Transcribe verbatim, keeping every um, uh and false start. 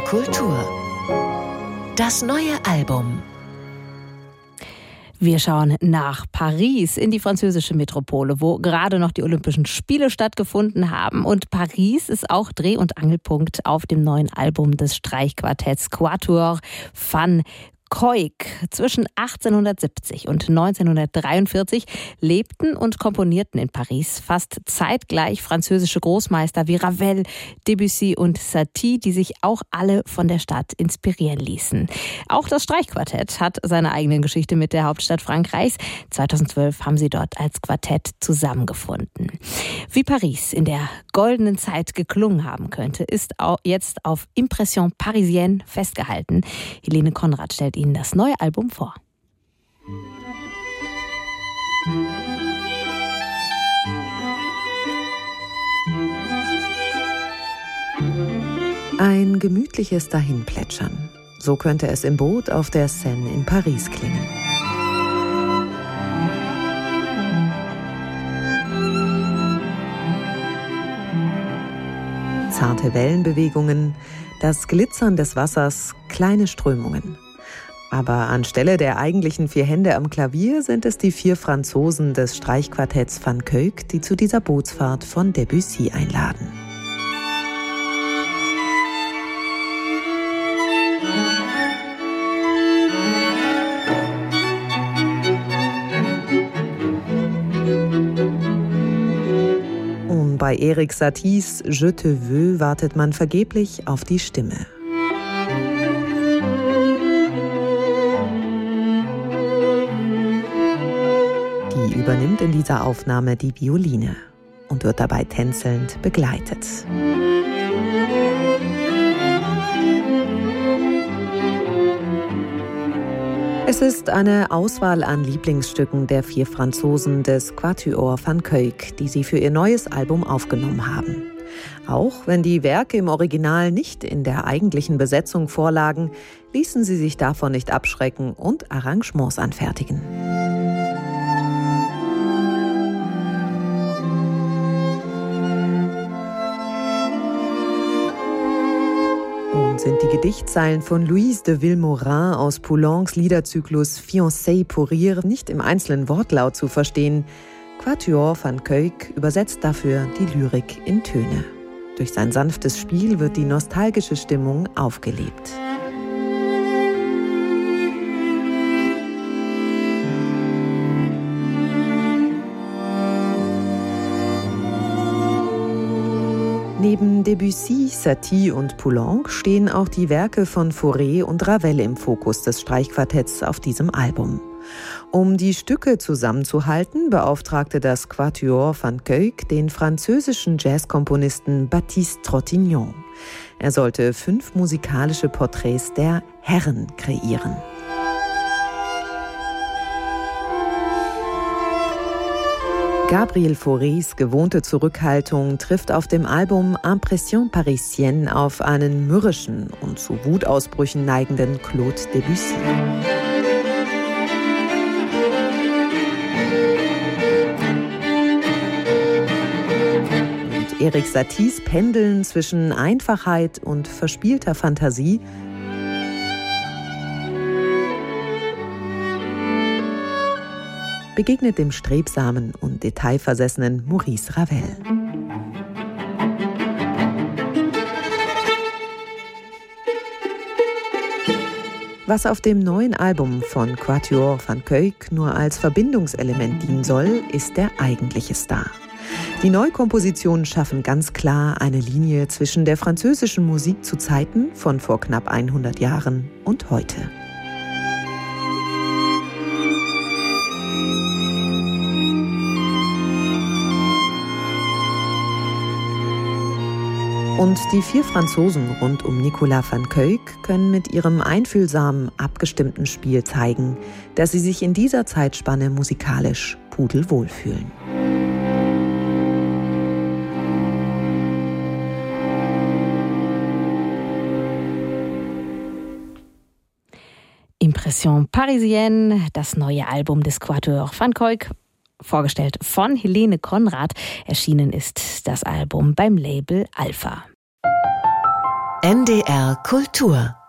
Kultur. Das neue Album. Wir schauen nach Paris, in die französische Metropole, wo gerade noch die Olympischen Spiele stattgefunden haben. Und Paris ist auch Dreh- und Angelpunkt auf dem neuen Album des Streichquartetts Quatuor van Cuyck. Zwischen achtzehnhundertsiebzig und neunzehnhundertdreiundvierzig lebten und komponierten in Paris fast zeitgleich französische Großmeister wie Ravel, Debussy und Satie, die sich auch alle von der Stadt inspirieren ließen. Auch das Streichquartett hat seine eigene Geschichte mit der Hauptstadt Frankreichs. zweitausendzwölf haben sie dort als Quartett zusammengefunden. Wie Paris in der goldenen Zeit geklungen haben könnte, ist jetzt auf Impression Parisienne festgehalten. Helene Konrad stellt Ihnen das neue Album vor. Ein gemütliches Dahinplätschern. So könnte es im Boot auf der Seine in Paris klingen. Zarte Wellenbewegungen, das Glitzern des Wassers, kleine Strömungen. Aber anstelle der eigentlichen vier Hände am Klavier sind es die vier Franzosen des Streichquartetts van Cuyck, die zu dieser Bootsfahrt von Debussy einladen. Und bei Erik Saties Je te veux wartet man vergeblich auf die Stimme. Die übernimmt in dieser Aufnahme die Violine und wird dabei tänzelnd begleitet. Es ist eine Auswahl an Lieblingsstücken der vier Franzosen des Quatuor van Cuyck, die sie für ihr neues Album aufgenommen haben. Auch wenn die Werke im Original nicht in der eigentlichen Besetzung vorlagen, ließen sie sich davon nicht abschrecken und Arrangements anfertigen. Sind die Gedichtzeilen von Louise de Vilmorin aus Poulencs Liederzyklus Fiancée pour rire nicht im einzelnen Wortlaut zu verstehen. Quatuor van Cuyck übersetzt dafür die Lyrik in Töne. Durch sein sanftes Spiel wird die nostalgische Stimmung aufgelebt. Neben Debussy, Satie und Poulenc stehen auch die Werke von Fauré und Ravel im Fokus des Streichquartetts auf diesem Album. Um die Stücke zusammenzuhalten, beauftragte das Quatuor van Cuyck den französischen Jazzkomponisten Baptiste Trottignon. Er sollte fünf musikalische Porträts der Herren kreieren. Gabriel Faurés gewohnte Zurückhaltung trifft auf dem Album Impression Parisienne auf einen mürrischen und zu Wutausbrüchen neigenden Claude Debussy. Und Erik Saties Pendeln zwischen Einfachheit und verspielter Fantasie begegnet dem strebsamen und detailversessenen Maurice Ravel. Was auf dem neuen Album von Quatuor van Cuyck nur als Verbindungselement dienen soll, ist der eigentliche Star. Die Neukompositionen schaffen ganz klar eine Linie zwischen der französischen Musik zu Zeiten von vor knapp hundert Jahren und heute. Und die vier Franzosen rund um Nicolas van Cuyck können mit ihrem einfühlsamen, abgestimmten Spiel zeigen, dass sie sich in dieser Zeitspanne musikalisch pudelwohl fühlen. Impression Parisienne, das neue Album des Quatuor van Cuyck, vorgestellt von Helene Konrad. Erschienen ist das Album beim Label Alpha. N D R Kultur